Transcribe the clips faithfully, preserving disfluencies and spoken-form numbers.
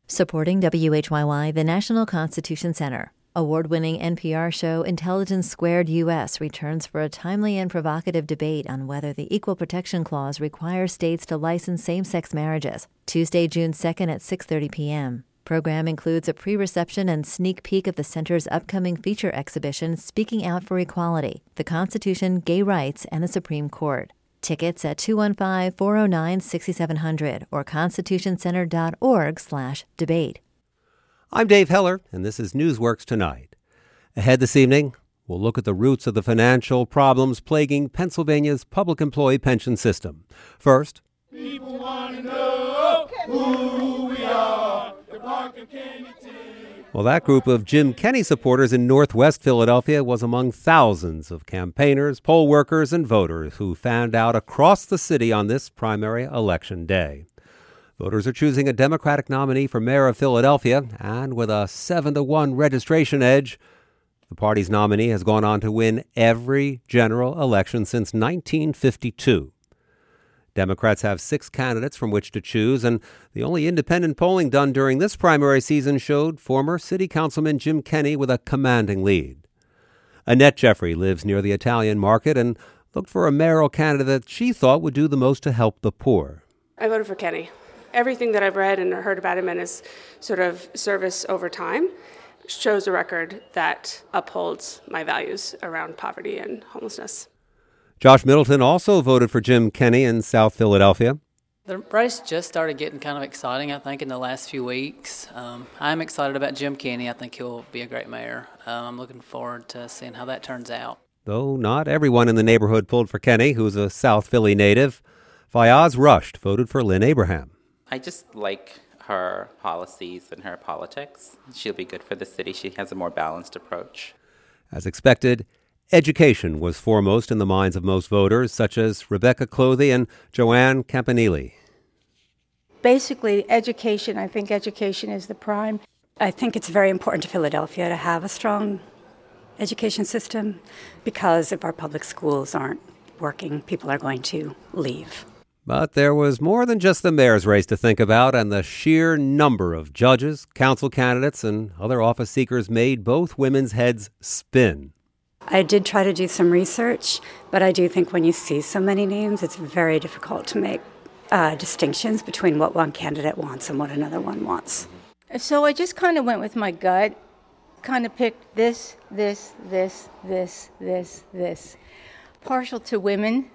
Supporting W H Y Y, the National Constitution Center. Award-winning N P R show Intelligence Squared U S returns for a timely and provocative debate on whether the Equal Protection Clause requires states to license same-sex marriages. Tuesday, June second at six thirty p.m. Program includes a pre-reception and sneak peek of the center's upcoming feature exhibition, Speaking Out for Equality, the Constitution, Gay Rights, and the Supreme Court. Tickets at two one five, four oh nine, six seven zero zero or constitutioncenter.org slash debate. I'm Dave Heller, and this is Newsworks Tonight. Ahead this evening, we'll look at the roots of the financial problems plaguing Pennsylvania's public employee pension system. First, people want to know who we are, the Parker Kennedy team. Well, that group of Jim Kenney supporters in Northwest Philadelphia was among thousands of campaigners, poll workers, and voters who fanned out across the city on this primary election day. Voters are choosing a Democratic nominee for mayor of Philadelphia, and with a seven to one registration edge, the party's nominee has gone on to win every general election since nineteen fifty-two. Democrats have six candidates from which to choose, and the only independent polling done during this primary season showed former city councilman Jim Kenney with a commanding lead. Annette Jeffrey lives near the Italian market and looked for a mayoral candidate she thought would do the most to help the poor. I voted for Kenney. Everything that I've read and heard about him and his sort of service over time shows a record that upholds my values around poverty and homelessness. Josh Middleton also voted for Jim Kenney in South Philadelphia. The race just started getting kind of exciting, I think, in the last few weeks. Um, I'm excited about Jim Kenney. I think he'll be a great mayor. Um, I'm looking forward to seeing how that turns out. Though not everyone in the neighborhood pulled for Kenney, who's a South Philly native. Fayaz Rushed voted for Lynn Abraham. I just like her policies and her politics. She'll be good for the city. She has a more balanced approach. As expected, education was foremost in the minds of most voters, such as Rebecca Clothy and Joanne Campanile. Basically, education. I think education is the prime. I think it's very important to Philadelphia to have a strong education system because if our public schools aren't working, people are going to leave. But there was more than just the mayor's race to think about, and the sheer number of judges, council candidates, and other office seekers made both women's heads spin. I did try to do some research, but I do think when you see so many names, it's very difficult to make uh, distinctions between what one candidate wants and what another one wants. So I just kind of went with my gut, kind of picked this, this, this, this, this, this. Partial to women,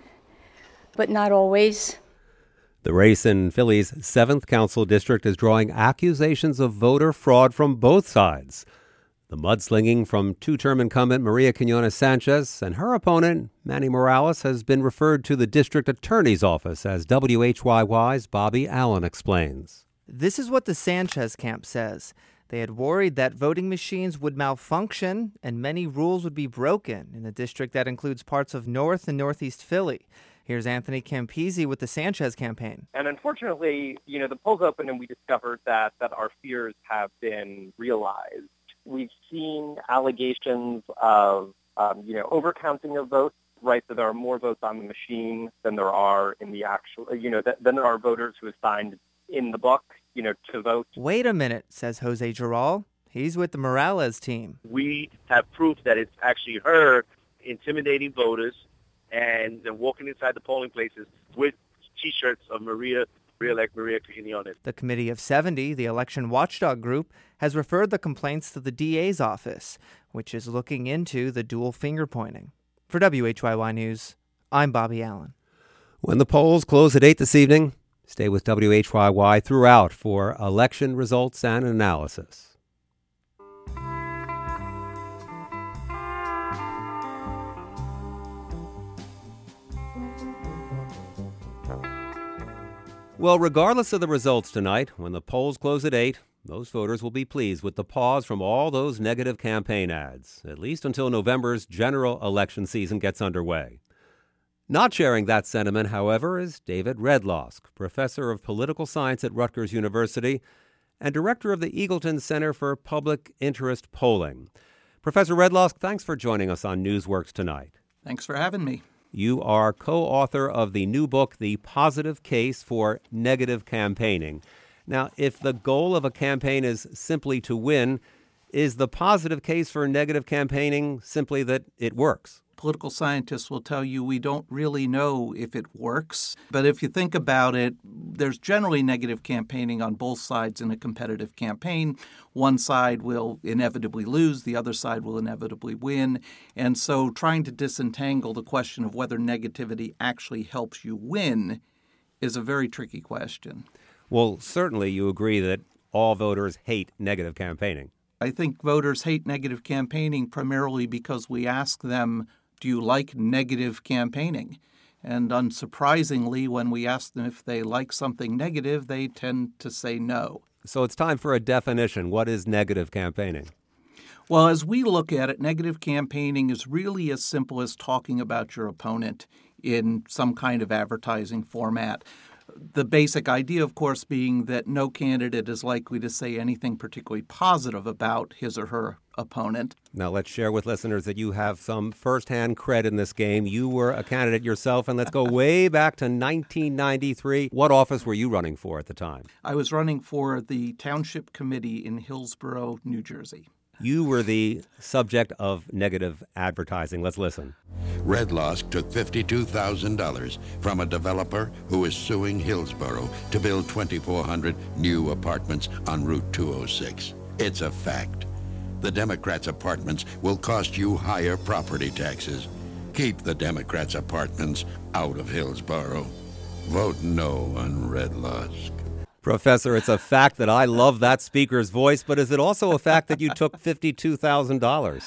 but not always. The race in Philly's seventh Council District is drawing accusations of voter fraud from both sides. The mudslinging from two-term incumbent Maria Quinones-Sanchez and her opponent, Manny Morales, has been referred to the district attorney's office, as W H Y Y's Bobby Allen explains. This is what the Sanchez camp says. They had worried that voting machines would malfunction and many rules would be broken in the district that includes parts of North and Northeast Philly. Here's Anthony Campisi with the Sanchez campaign. And unfortunately, you know, the polls opened and we discovered that, that our fears have been realized. We've seen allegations of, um, you know, overcounting of votes, right? So there are more votes on the machine than there are in the actual, you know, th- than there are voters who assigned in the book, you know, to vote. Wait a minute, says Jose Giral. He's with the Morales team. We have proof that it's actually her intimidating voters and then walking inside the polling places with T-shirts of Maria, re-elect Maria Quinones. The Committee of seventy, the election watchdog group, has referred the complaints to the D A's office, which is looking into the dual finger-pointing. For W H Y Y News, I'm Bobby Allen. When the polls close at eight this evening, stay with W H Y Y throughout for election results and analysis. Well, regardless of the results tonight, when the polls close at eight, those voters will be pleased with the pause from all those negative campaign ads, at least until November's general election season gets underway. Not sharing that sentiment, however, is David Redlosk, professor of political science at Rutgers University and director of the Eagleton Center for Public Interest Polling. Professor Redlosk, thanks for joining us on Newsworks tonight. Thanks for having me. You are co-author of the new book, The Positive Case for Negative Campaigning. Now, if the goal of a campaign is simply to win, is the positive case for negative campaigning simply that it works? Political scientists will tell you we don't really know if it works. But if you think about it, there's generally negative campaigning on both sides in a competitive campaign. One side will inevitably lose, the other side will inevitably win. And so trying to disentangle the question of whether negativity actually helps you win is a very tricky question. Well, certainly you agree that all voters hate negative campaigning. I think voters hate negative campaigning primarily because we ask them, do you like negative campaigning? And unsurprisingly, when we ask them if they like something negative, they tend to say no. So it's time for a definition. What is negative campaigning? Well, as we look at it, negative campaigning is really as simple as talking about your opponent in some kind of advertising format. The basic idea, of course, being that no candidate is likely to say anything particularly positive about his or her opponent. Now, let's share with listeners that you have some firsthand cred in this game. You were a candidate yourself, and let's go way back to nineteen ninety-three. What office were you running for at the time? I was running for the Township Committee in Hillsborough, New Jersey. You were the subject of negative advertising. Let's listen. Red Losk took fifty-two thousand dollars from a developer who is suing Hillsborough to build twenty-four hundred new apartments on Route two oh six. It's a fact. The Democrats' apartments will cost you higher property taxes. Keep the Democrats' apartments out of Hillsborough. Vote no on Red Losk. Professor, it's a fact that I love that speaker's voice, but is it also a fact that you took fifty-two thousand dollars?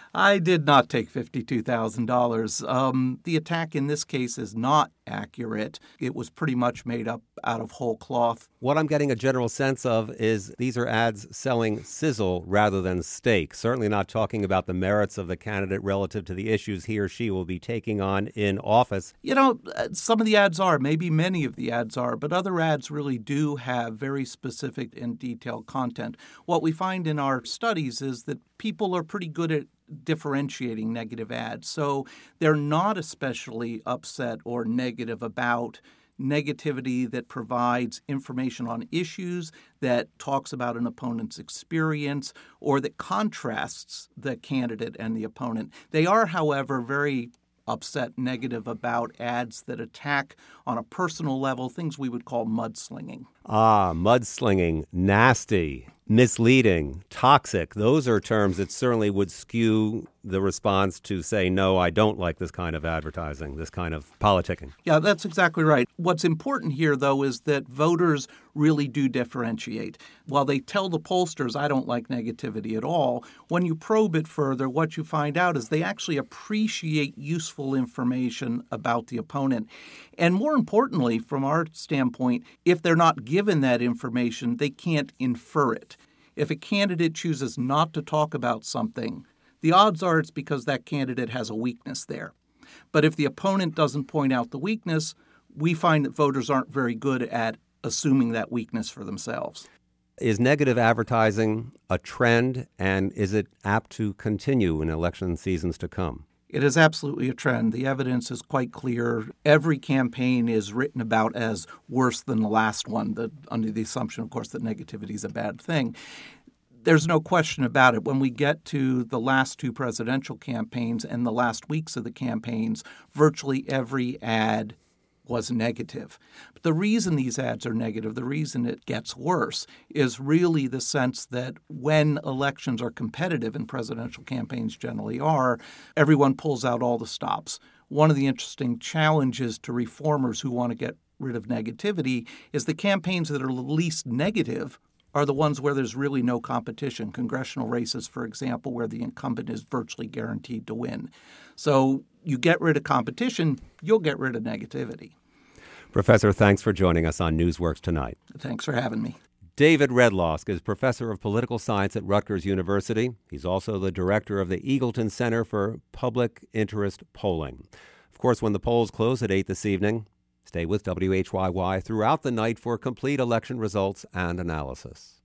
I did not take fifty-two thousand dollars. Um, the attack in this case is not accurate. It was pretty much made up out of whole cloth. What I'm getting a general sense of is these are ads selling sizzle rather than steak. Certainly not talking about the merits of the candidate relative to the issues he or she will be taking on in office. You know, some of the ads are, maybe many of the ads are, but other ads really do have very specific and detailed content. What we find in our studies is that people are pretty good at differentiating negative ads. So they're not especially upset or negative about negativity that provides information on issues, that talks about an opponent's experience, or that contrasts the candidate and the opponent. They are, however, very upset, negative about ads that attack on a personal level, things we would call mudslinging. Ah, mudslinging, nasty, misleading, toxic. Those are terms that certainly would skew the response to say, no, I don't like this kind of advertising, this kind of politicking. Yeah, that's exactly right. What's important here, though, is that voters really do differentiate. While they tell the pollsters, I don't like negativity at all, when you probe it further, what you find out is they actually appreciate useful information about the opponent. And more importantly, from our standpoint, if they're not given that information, they can't infer it. If a candidate chooses not to talk about something, the odds are it's because that candidate has a weakness there. But if the opponent doesn't point out the weakness, we find that voters aren't very good at assuming that weakness for themselves. Is negative advertising a trend, and is it apt to continue in election seasons to come? It is absolutely a trend. The evidence is quite clear. Every campaign is written about as worse than the last one, the, under the assumption, of course, that negativity is a bad thing. There's no question about it. When we get to the last two presidential campaigns and the last weeks of the campaigns, virtually every ad was negative. But the reason these ads are negative, the reason it gets worse, is really the sense that when elections are competitive, and presidential campaigns generally are, everyone pulls out all the stops. One of the interesting challenges to reformers who want to get rid of negativity is the campaigns that are least negative are the ones where there's really no competition. Congressional races, for example, where the incumbent is virtually guaranteed to win. So you get rid of competition, you'll get rid of negativity. Professor, thanks for joining us on Newsworks tonight. Thanks for having me. David Redlosk is professor of political science at Rutgers University. He's also the director of the Eagleton Center for Public Interest Polling. Of course, when the polls close at eight this evening, stay with W H Y Y throughout the night for complete election results and analysis.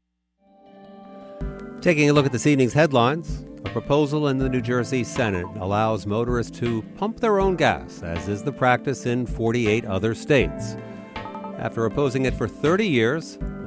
Taking a look at this evening's headlines, a proposal in the New Jersey Senate allows motorists to pump their own gas, as is the practice in forty-eight other states. After opposing it for thirty years, the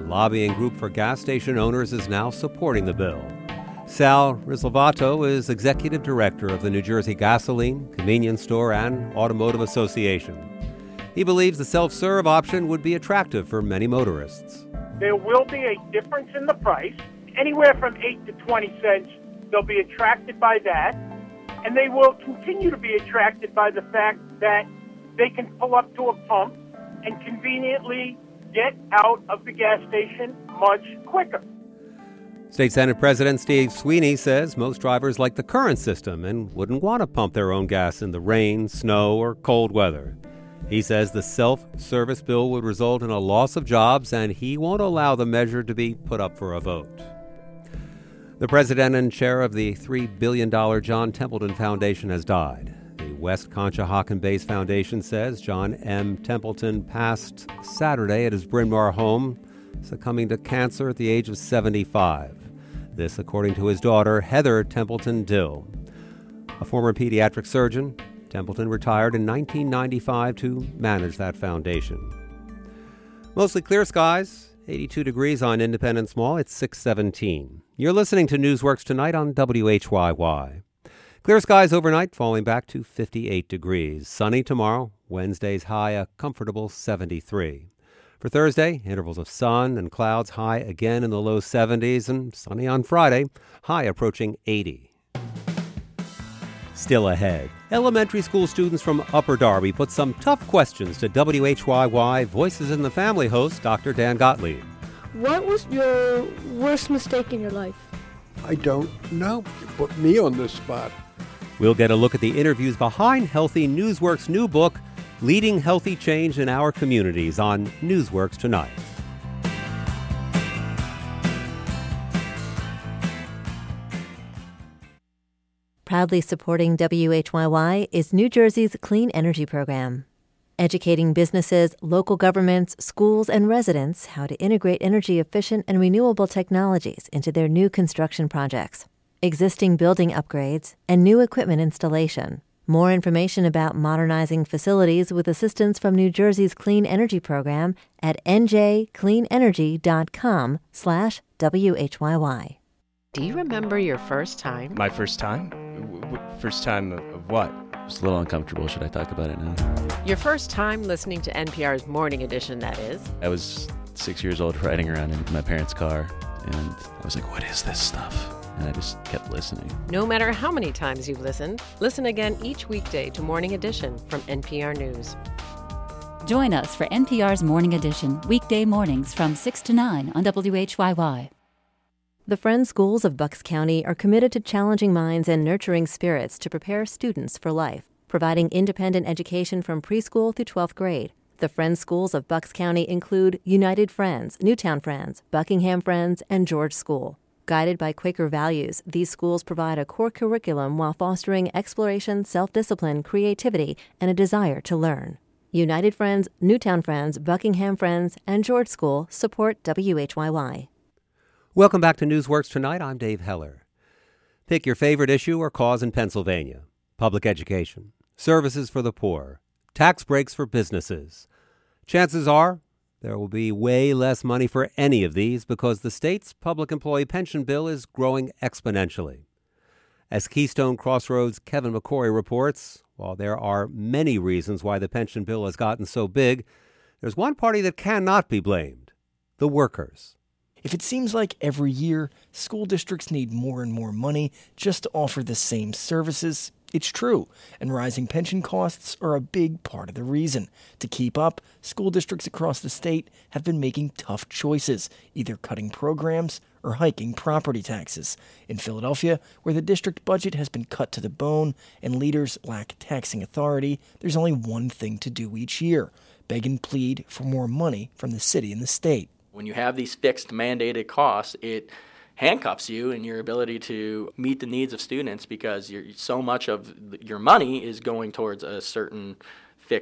lobbying group for gas station owners is now supporting the bill. Sal Risalvato is executive director of the New Jersey Gasoline, Convenience Store, and Automotive Association. He believes the self-serve option would be attractive for many motorists. There will be a difference in the price, anywhere from eight to twenty cents. They'll be attracted by that, and they will continue to be attracted by the fact that they can pull up to a pump and conveniently get out of the gas station much quicker. State Senate President Steve Sweeney says most drivers like the current system and wouldn't want to pump their own gas in the rain, snow, or cold weather. He says the self-service bill would result in a loss of jobs, and he won't allow the measure to be put up for a vote. The president and chair of the three billion dollars John Templeton Foundation has died. The West Conshohocken-based foundation says John M. Templeton passed Saturday at his Bryn Mawr home, succumbing to cancer at the age of seventy-five. This, according to his daughter, Heather Templeton Dill. A former pediatric surgeon, Templeton retired in nineteen ninety-five to manage that foundation. Mostly clear skies, eighty-two degrees on Independence Mall. It's six seventeen. You're listening to Newsworks Tonight on W H Y Y. Clear skies overnight, falling back to fifty-eight degrees. Sunny tomorrow. Wednesday's high a comfortable seventy-three. For Thursday, intervals of sun and clouds, high again in the low seventies, and sunny on Friday, high approaching eighty. Still ahead, elementary school students from Upper Darby put some tough questions to W H Y Y Voices in the Family host, Doctor Dan Gottlieb. What was your worst mistake in your life? I don't know. You put me on this spot. We'll get a look at the interviews behind Healthy Newsworks' new book, Leading Healthy Change in Our Communities, on Newsworks Tonight. Proudly supporting W H Y Y is New Jersey's Clean Energy Program, educating businesses, local governments, schools, and residents how to integrate energy-efficient and renewable technologies into their new construction projects, existing building upgrades, and new equipment installation. More information about modernizing facilities with assistance from New Jersey's Clean Energy Program at n j clean energy dot com slash W H Y Y. Do you remember your first time? My first time? First time of, of what? It's a little uncomfortable. Should I talk about it now? Your first time listening to N P R's Morning Edition, that is. I was six years old riding around in my parents' car, and I was like, what is this stuff? And I just kept listening. No matter how many times you've listened, listen again each weekday to Morning Edition from N P R News. Join us for N P R's Morning Edition, weekday mornings from six to nine on W H Y Y. The Friends Schools of Bucks County are committed to challenging minds and nurturing spirits to prepare students for life, providing independent education from preschool through twelfth grade. The Friends Schools of Bucks County include United Friends, Newtown Friends, Buckingham Friends, and George School. Guided by Quaker values, these schools provide a core curriculum while fostering exploration, self-discipline, creativity, and a desire to learn. United Friends, Newtown Friends, Buckingham Friends, and George School support W H Y Y. Welcome back to Newsworks Tonight. I'm Dave Heller. Pick your favorite issue or cause in Pennsylvania. Public education, services for the poor, tax breaks for businesses. Chances are there will be way less money for any of these because the state's public employee pension bill is growing exponentially. As Keystone Crossroads' Kevin McCory reports, while there are many reasons why the pension bill has gotten so big, there's one party that cannot be blamed: the workers. If it seems like every year school districts need more and more money just to offer the same services, it's true, and rising pension costs are a big part of the reason. To keep up, school districts across the state have been making tough choices, either cutting programs or hiking property taxes. In Philadelphia, where the district budget has been cut to the bone and leaders lack taxing authority, there's only one thing to do each year: beg and plead for more money from the city and the state. When you have these fixed mandated costs, it handcuffs you in your ability to meet the needs of students because you're, so much of your money is going towards a certain fixed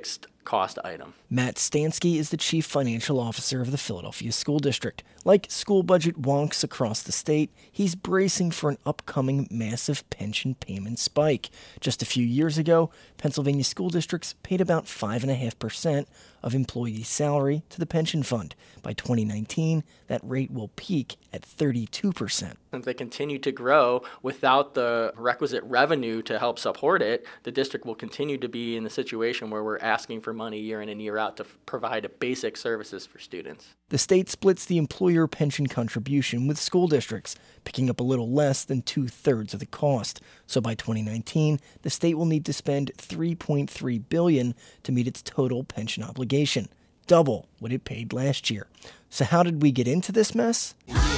cost item. Matt Stansky is the chief financial officer of the Philadelphia School District. Like school budget wonks across the state, he's bracing for an upcoming massive pension payment spike. Just a few years ago, Pennsylvania school districts paid about five point five percent of employee salary to the pension fund. By twenty nineteen, that rate will peak at thirty-two percent. If they continue to grow without the requisite revenue to help support it, the district will continue to be in the situation where we're asking for money year in and year out to f- provide basic services for students. The state splits the employer pension contribution with school districts, picking up a little less than two-thirds of the cost. So by twenty nineteen, the state will need to spend three point three billion dollars to meet its total pension obligation, double what it paid last year. So how did we get into this mess?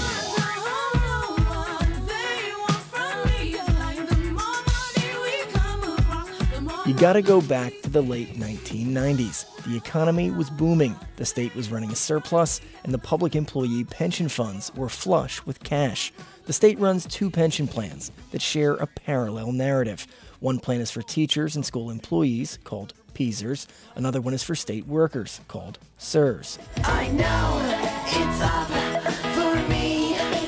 You gotta go back to the late nineteen nineties. The economy was booming, the state was running a surplus, and the public employee pension funds were flush with cash. The state runs two pension plans that share a parallel narrative. One plan is for teachers and school employees, called P E S ers. Another one is for state workers, called S E R S. I know it's up for me.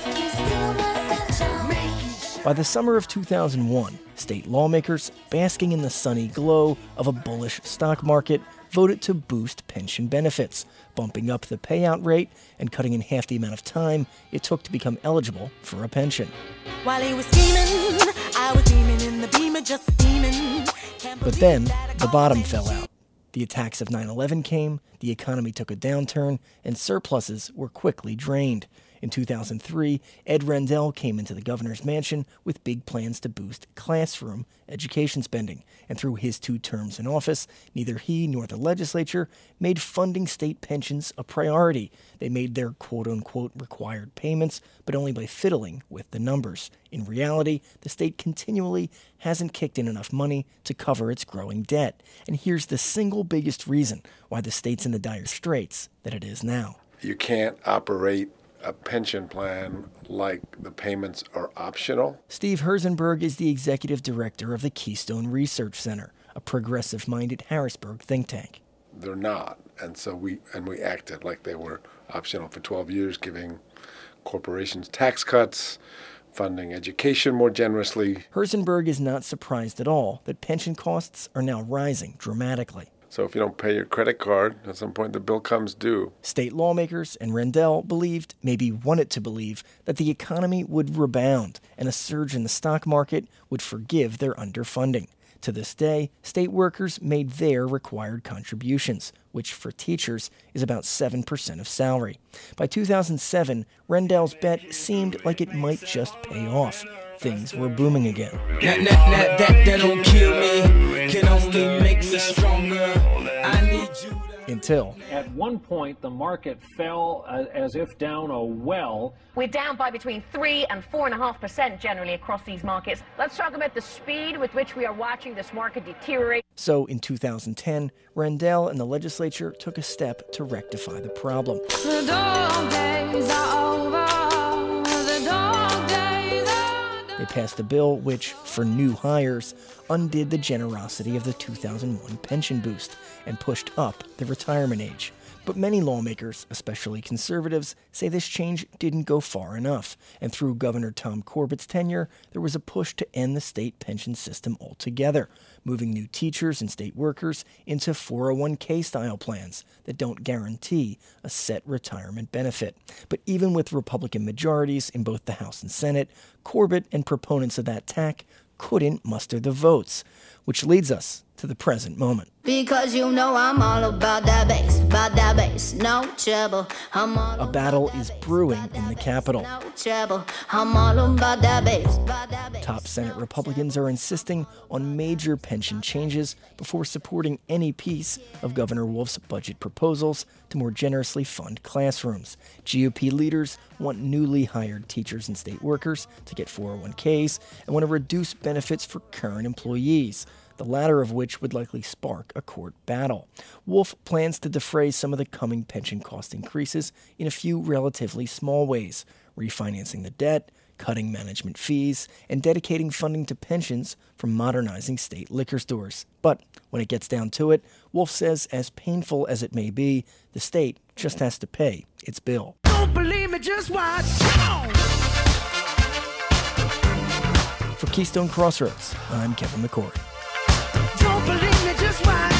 By the summer of two thousand one, state lawmakers, basking in the sunny glow of a bullish stock market, voted to boost pension benefits, bumping up the payout rate and cutting in half the amount of time it took to become eligible for a pension. While he was scheming, I was beaming in the beamer, just steaming. But then, the bottom fell out. The attacks of nine eleven came, the economy took a downturn, and surpluses were quickly drained. In two thousand three, Ed Rendell came into the governor's mansion with big plans to boost classroom education spending. And through his two terms in office, neither he nor the legislature made funding state pensions a priority. They made their quote-unquote required payments, but only by fiddling with the numbers. In reality, the state continually hasn't kicked in enough money to cover its growing debt. And here's the single biggest reason why the state's in the dire straits that it is now. You can't operate a pension plan like the payments are optional. Steve Herzenberg is the executive director of the Keystone Research Center, a progressive-minded Harrisburg think tank. They're not, and so we and we acted like they were optional for twelve years, giving corporations tax cuts, funding education more generously. Herzenberg is not surprised at all that pension costs are now rising dramatically. So if you don't pay your credit card, at some point the bill comes due. State lawmakers and Rendell believed, maybe wanted to believe, that the economy would rebound and a surge in the stock market would forgive their underfunding. To this day, state workers made their required contributions, which for teachers is about seven percent of salary. By two thousand seven, Rendell's bet seemed like it might just pay off. Things were booming again. That, that, that, that, that don't kill me, can only make me stronger. I need you. Until at one point the market fell uh, as if down a well. We're down by between three and four and a half percent generally across these markets. Let's talk about the speed with which we are watching this market deteriorate. So in two thousand ten, Rendell and the legislature took a step to rectify the problem. The dog days are over. The dog days are They passed a bill which, for new hires, undid the generosity of the two thousand one pension boost and pushed up the retirement age. But many lawmakers, especially conservatives, say this change didn't go far enough. And through Governor Tom Corbett's tenure, there was a push to end the state pension system altogether, moving new teachers and state workers into four oh one k-style plans that don't guarantee a set retirement benefit. But even with Republican majorities in both the House and Senate, Corbett and proponents of that tack couldn't muster the votes, which leads us to the present moment. Because you know I'm all about that bass, about that bass, no trouble. I'm all A battle is brewing in the Capitol. no trouble. I'm all about that bass, about that bass. Top Senate Republicans are insisting on major pension changes before supporting any piece of Governor Wolf's budget proposals to more generously fund classrooms. G O P leaders want newly hired teachers and state workers to get four oh one k's and want to reduce benefits for current employees, the latter of which would likely spark a court battle. Wolf plans to defray some of the coming pension cost increases in a few relatively small ways, refinancing the debt, cutting management fees, and dedicating funding to pensions for modernizing state liquor stores. But when it gets down to it, Wolf says as painful as it may be, the state just has to pay its bill. Don't believe me, just watch. For Keystone Crossroads, I'm Kevin McCory. Don't believe me, just watch.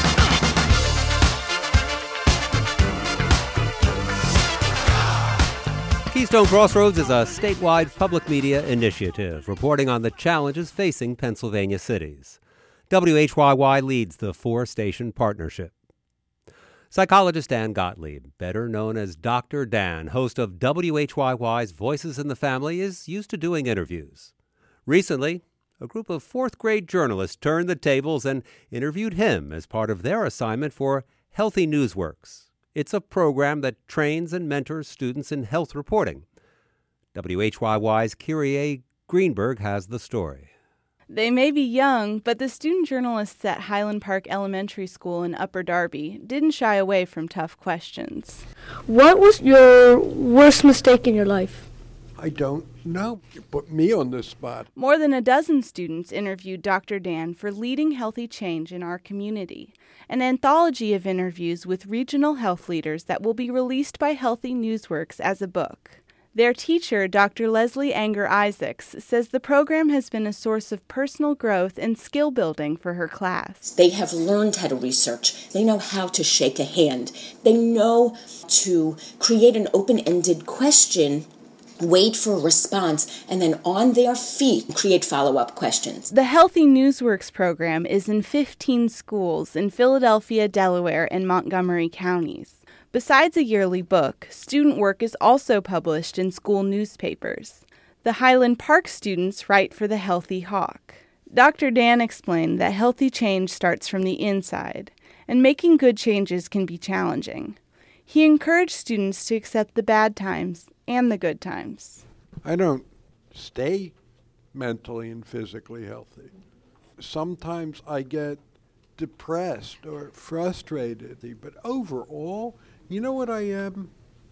Keystone Crossroads is a statewide public media initiative reporting on the challenges facing Pennsylvania cities. W H Y Y leads the four-station partnership. Psychologist Dan Gottlieb, better known as Doctor Dan, host of W H Y Y's Voices in the Family, is used to doing interviews. Recently, a group of fourth-grade journalists turned the tables and interviewed him as part of their assignment for Healthy Newsworks. It's a program that trains and mentors students in health reporting. W H Y Y's Kyrie Greenberg has the story. They may be young, but the student journalists at Highland Park Elementary School in Upper Darby didn't shy away from tough questions. What was your worst mistake in your life? I don't know. You put me on the spot. More than a dozen students interviewed Doctor Dan for Leading Healthy Change in Our Community, an anthology of interviews with regional health leaders that will be released by Healthy Newsworks as a book. Their teacher, Doctor Leslie Anger Isaacs, says the program has been a source of personal growth and skill building for her class. They have learned how to research. They know how to shake a hand. They know to create an open-ended question, wait for a response, and then on their feet create follow-up questions. The Healthy Newsworks program is in fifteen schools in Philadelphia, Delaware, and Montgomery counties. Besides a yearly book, student work is also published in school newspapers. The Highland Park students write for the Healthy Hawk. Doctor Dan explained that healthy change starts from the inside, and making good changes can be challenging. He encouraged students to accept the bad times and the good times. I don't stay mentally and physically healthy. Sometimes I get depressed or frustrated, but overall, you know what I am?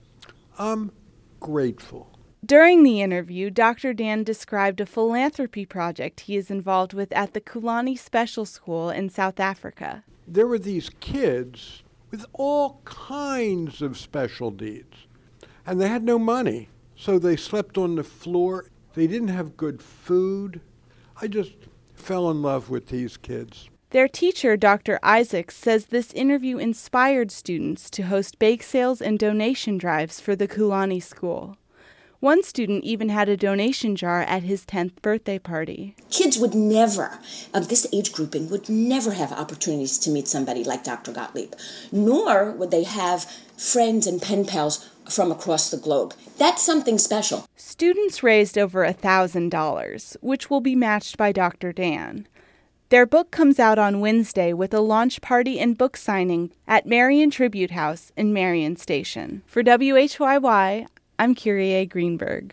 I'm grateful. During the interview, Doctor Dan described a philanthropy project he is involved with at the Kulani Special School in South Africa. There were these kids with all kinds of special needs, and they had no money, so they slept on the floor. They didn't have good food. I just fell in love with these kids. Their teacher, Doctor Isaacs, says this interview inspired students to host bake sales and donation drives for the Kulani School. One student even had a donation jar at his tenth birthday party. Kids would never, of this age grouping, would never have opportunities to meet somebody like Doctor Gottlieb, nor would they have friends and pen pals from across the globe. That's something special. Students raised over one thousand dollars, which will be matched by Doctor Dan. Their book comes out on Wednesday with a launch party and book signing at Marion Tribute House in Marion Station. For W H Y Y, I'm Kyrie Greenberg.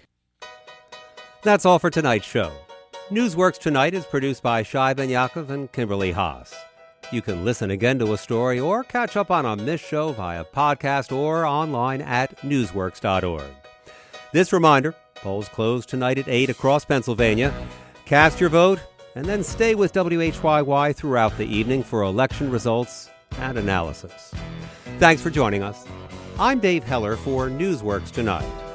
That's all for tonight's show. Newsworks Tonight is produced by Shai Ben Yaakov and Kimberly Haas. You can listen again to a story or catch up on a missed show via podcast or online at newsworks dot org. This reminder, polls close tonight at eight across Pennsylvania. Cast your vote and then stay with W H Y Y throughout the evening for election results and analysis. Thanks for joining us. I'm Dave Heller for Newsworks Tonight.